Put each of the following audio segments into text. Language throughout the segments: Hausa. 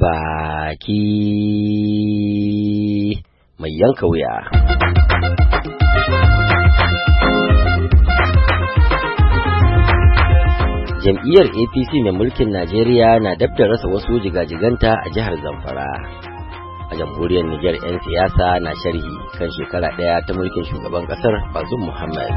baki mai yanka wuya. Jam'iyyar APC mai mulkin Najeriya na dab da rasa wasu jigajiganta a jihar Zamfara. A jamhuriyar Nijar 'yan siyasa na sharhi kan shekara ɗaya ta mulkin shugaban ƙasar Bazoum Muhammad.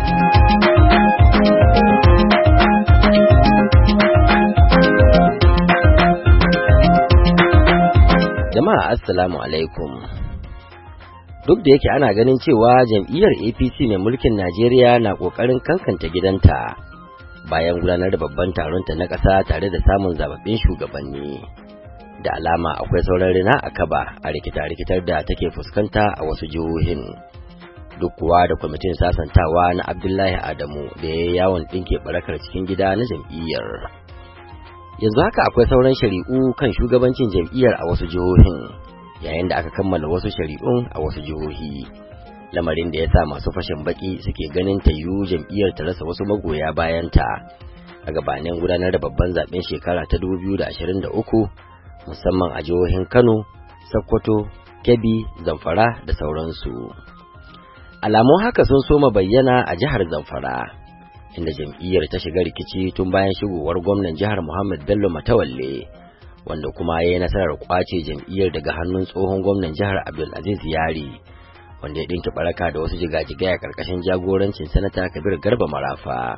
Jama'a assalamu alaikum. Duk da yake ana ganin cewa jam'iyyar APC mai mulkin Najeriya na ƙoƙarin kankanta gidanta bayan gudanar da babban taronta na ƙasa tare da samun zababbin shugabanni. Da alama akwai sauran rina a kaba a rikita-rikitar da take fuskanta a wasu jihohin. Duk kuwa da kwamitin sasantawa na Abdullahi Adamu da ya yi yawon ɗinke barakar cikin gida na jam'iyyar. Yanzu haka akwai sauran shari'u kan shugabancin jam'iyyar a wasu jihohin, yayin da aka kammala wasu shari'un a wasu jihohi. Lamarin da ya sa masu fashin baki suke ganin ta yiwu jam'iyyar ta rasa wasu magoya bayanta a gabanin gudanar da babban zaben shekara ta 2023, musamman a jihohin Kano, Sokoto, Kebbi, Zamfara da sauransu. Alamun haka sun soma bayyana a jihar Zamfara, inda jam'iyyar ta shiga rikici tun bayan shigowar gwamnan jihar Muhammad Bello Matawalle, wanda kuma ya yi nasarar kwace jam'iyyar daga hannun tsohon gwamnan jihar Abdulaziz Yari, wanda ya dinki baraka da wasu jigajigai a karkashin jagorancin sanata Kabir Garba Marafa.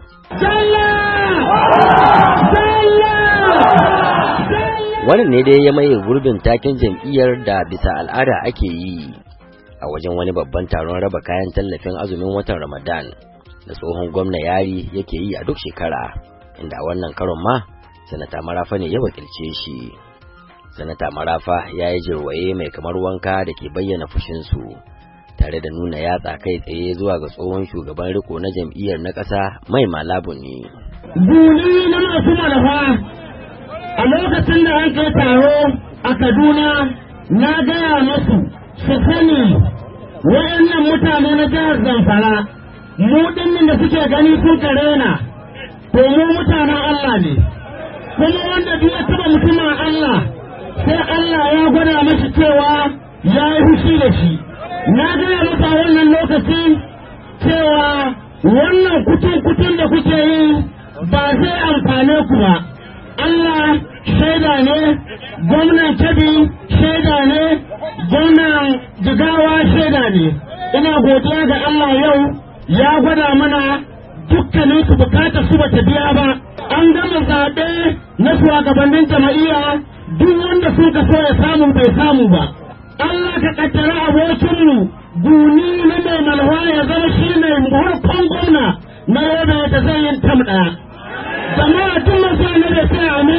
Wannan ne dai ya maye gurbin taken jam'iyyar da bisa al'ada ake yi a wajen wani babban taron raba kayan tallafin azumin watan Ramadan da tsohon gwamna Yari yake yi a duk shekara, inda a wannan karon ma sanata Marafa ne ya wakilce shi. Sanata Marafa ya yi jirwaye mai kamar wanka da ke bayyana fushinsu, tare da nuna yatsa kai tsaye zuwa ga tsohon shugaban riko na jam'iyyar na ƙasa Mai Malabu ne. Duni na masu malafa a lokacin da an kai taro a Kaduna, na gaya masu su sani waɗannan mutane na jihar Zamfara, mu ɗinnin da suke gani sun karena, to mu mutanen Allah ne, kuma wanda duk ya taɓa mutumin Allah sai Allah ya gwada mashi cewa ya yi fushi da shi. Na gaya masa wannan lokaci cewa wannan kutun da kuke yi ba zai amfane ku ba. Allah shaida ne, gwamnan Kebbi shaida ne, gwamnan Jigawa shaida ne. Ina godiya ga Allah yau ya gwada mana dukkanin su bukatar su bata biya ba. An gama zaɓe na shugabannin jama'iyya, duk wanda sun ka so ya samu bai samu ba. Allah ka kaddara abokinmu Guni na mai malwa ya zama shi ne farkon gwamna na yobe da zai yin tam ɗaya. Jama'a tun masu ne da sai amin.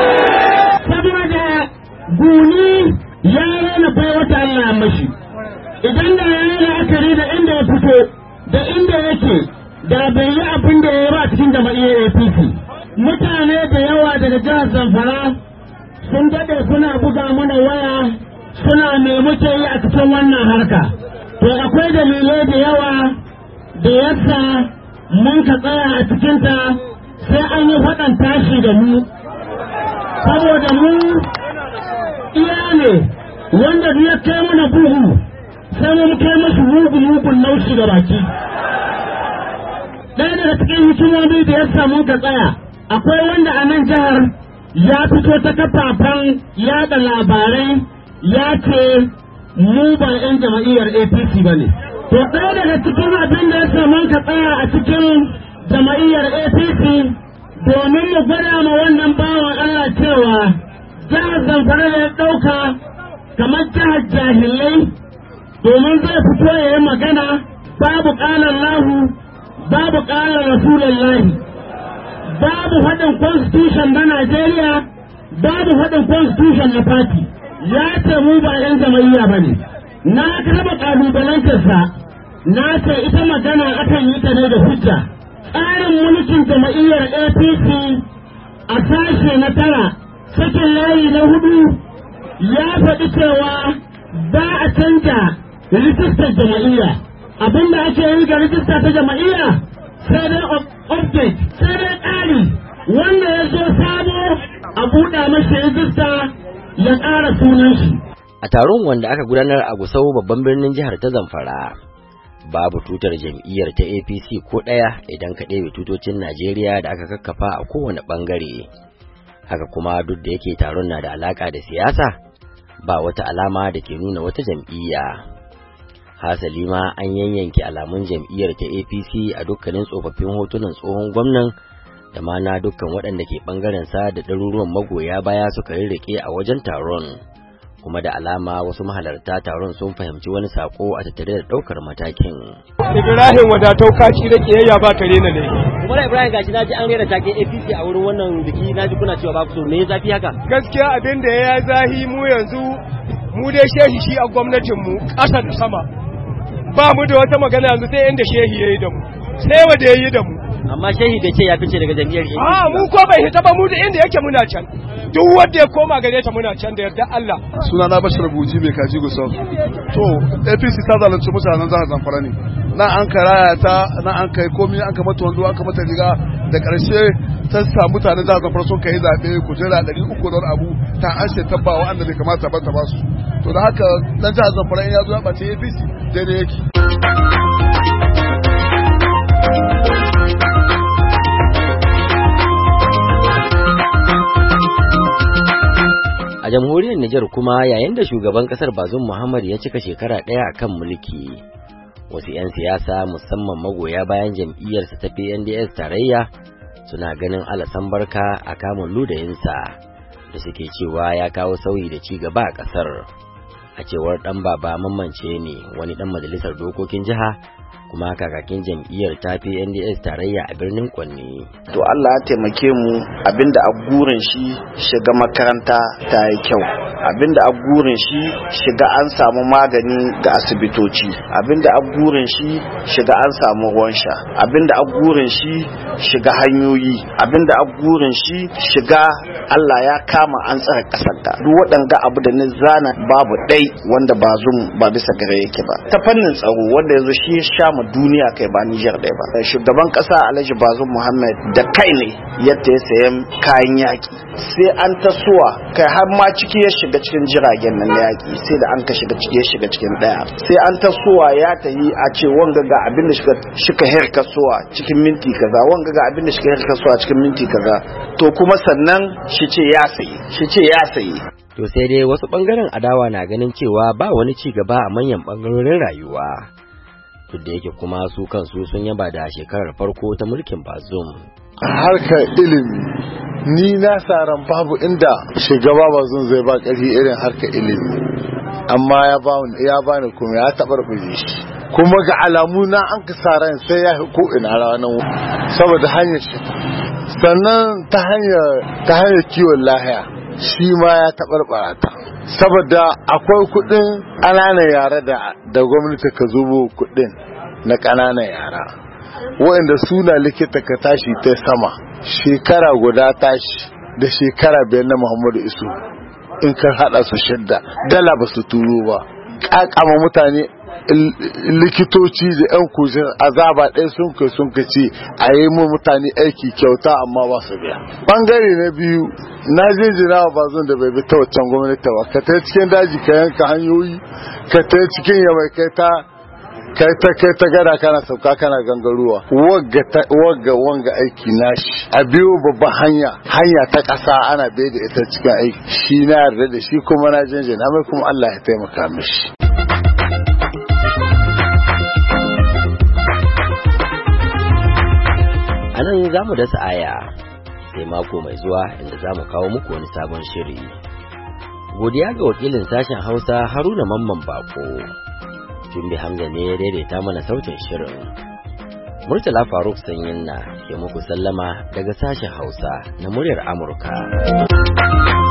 Saboda Guni ya rana bai wata Allah mashi. Idan da ya yi la'akari da inda ya fito da inda yake, da bai yi abin da ya yi ba cikin jama'iyyar APC. Mutane da yawa daga jihar Zamfara sun daɗe suna buga mana waya, suna me muke yi a cikin wannan harka. To akwai dalilai da yawa da yasa mun ka tsaya a cikinta sai an yi faɗan tashi da mu, saboda mu iya ne wanda ya kai mana bugu sai mun kai masu mugun naushi da baki. Ɗaya daga cikin hikimomi da yasa mun ka tsaya, akwai wanda a nan jihar ya fito ta kafafen yaɗa labarai ya ce mu ba 'yan jama'iyyar APC ba ne. To ɗaya daga cikin abin da ya samu ka tsaya a cikin jama'iyyar APC domin mu gwada ma wannan bawan Allah cewa jihar Zamfara ya ɗauka kamar jihar jahilai, domin zai fito ya yi magana babu ƙalar lahu, babu ƙalar Rasulullahi, babu haɗin constitution na Najeriya, babu haɗin constitution na party. Ya ce mu ba 'yan jama'iyya ba ne. Na taɓa ƙalubalantarsa, na ce ita magana akan yi ta ne da hujja. Tsarin mulkin jama'iyyar APC a sashe na 9 sakin layi na 4 ya faɗi cewa ba a canja rijistar jama'iyya. Abinda ake yi ga rijista ta jama'iyya sai dai update, sai dai ƙari wanda ya zo sabo a buɗa mashi rijista ya ƙara sunan shi. A taron wanda aka gudanar a Gusau babban birnin jihar ta Zamfara, babu tutar jam'iyyar ta APC ko ɗaya idan ka ɗebe tutocin Najeriya da aka kakkafa a kowane ɓangare. Haka kuma duk da yake taron na da alaƙa da siyasa, ba wata alama da ke nuna wata jam'iyya. Hasali ma an yanyanke alamun jam'iyyar ta APC a dukkanin tsofaffin hotunan tsohon gwamnan da ma na dukkan waɗanda ke ɓangaren sa da ɗaruruwan magoya baya suka rirriƙe a wajen taron. Kuma da alama wasu mahalarta taron sun fahimci wani sako a tattare da ɗaukar matakin. Ibrahim wadatau kaci da kiyayya ba tare na laifi. Kuma Ibrahim gashi naji an rera take APC a wurin wannan biki, naji kuna cewa ba ku so, me zafi haka? Gaskiya abin da ya zahi mu yanzu mu dai shehi shi a gwamnatin mu ƙasa da sama. Ba mu da wata magana yanzu sai inda shehi yayi da mu. Sai wanda yayi da mu. Amma shehi bai ce ya fice daga jam'iyyar APC. Mu ko bai hita ba, mu da inda yake muna can. Duk wanda ya koma gare ta muna can da yarda Allah. Suna na Bashir Buji mai kaji Gusau. To APC ta zalunci mutanen jihar Zamfara ne. Na an karaya ta, na an kai komai, an ka mata wando, an ka mata riga, da ƙarshe ta sa mutanen jihar Zamfara sun kai zaɓe kujera 300 don abu ta an ce tabba wa'anda bai kamata ba ta ba su. To da haka dan jihar Zamfara in ya zo ya ɓace APC daidai yake. A jamhuriyar Nijar kuma yayin da shugaban kasar Bazoum Muhammad ya cika shekara ɗaya akan mulki, wasu 'yan siyasa musamman magoya bayan jam'iyyarsa ta PNDS tarayya suna ganin alasan barka a kamun ludayinsa da suke cewa ya kawo sauyi da ci gaba a kasar. A cewar dan baba Mamance ne, wani dan majalisar dokokin jiha kuma kakakin jam'iyyar ta PNDS tarayya a birnin Kwanni. To Allah ya taimake mu, abinda a gurin shi shiga makaranta ta yi kyau, abinda a gurin shi shiga an samu magani ga asibitoci, abinda a gurin shi shiga an samu ruwan sha, abinda a gurin shi shiga hanyoyi, abinda a gurin shi shiga Allah ya kama an tsare kasar da duk waɗanga abu da ni zana babu ɗai wanda ba bisa gare yake ba. Ta fannin tsaro wanda yanzu shi sha mu duniya kai ba Niger ɗaya ba. Shugaban ƙasa Alhaji Bazoum Muhammad da kai ne yadda ya sayan kayan yaƙi, sai an tasowa kai har ma ciki ya shiga cikin jiragen nan na yaƙi, sai da an ka shiga ciki ya shiga cikin ɗaya, sai an tasowa ya tayi a ce wanga ga abin da shika herkasuwa cikin minti kaza, wanga ga abin da shika herkasuwa cikin minti kaza, to kuma sannan shi ce ya sayi. To sai dai wasu bangaren adawa na ganin cewa ba wani ci gaba a manyan bangarorin rayuwa. Duk da yake kuma su kansu sun yaba da shekarar farko ta mulkin Bazoum. Harkar ilimi ni na saran babu inda shugaba Bazoum zai ba ƙarfi irin harkar ilimi, amma ya bani kuma ya taɓarɓare shi, kuma ga alamu na an ka saran sai ya ko ina ranar saboda hanyar shi, sannan ta hanyar kiwon lahiya shi ma ya taɓarɓara ta, saboda akwai kuɗin ƙananan yara da gwamnati ka zubo kuɗin na ƙananan yara waɗanda suna likita ka tashi ta sama shekara guda tashi da shekara 5 na Muhammadu Isu in ka haɗa su 6 dala ba su turo ba, ƙaƙama mutane likitoci da 'yan kujin azaba ɗaya sun ka ce a yi mu mutane aiki kyauta amma ba su biya. Bangare na biyu na jinjina wa Bazoum da bai bi ta waccan gwamnati ba, ka ta cikin daji ka yanka hanyoyi, ka ta cikin yamai kai ta gada kana sauka kana gangaruwa, wanga aiki nashi a biyo babban hanya ta ƙasa ana bai da ita cikin aiki, shi na yarda da shi kuma na jinjina mai, kuma Allah ya taimaka mishi. A nan za mu dasa aya sai mako mai zuwa inda za mu kawo muku wani sabon shiri. Godiya ga wakilin sashen Hausa Haruna Mamman Bako. Jumbi Hamza ne ya daidaita mana sautin shirin. Murtala Faruk Sanyin na ke muku sallama daga sashen Hausa na muryar Amurka.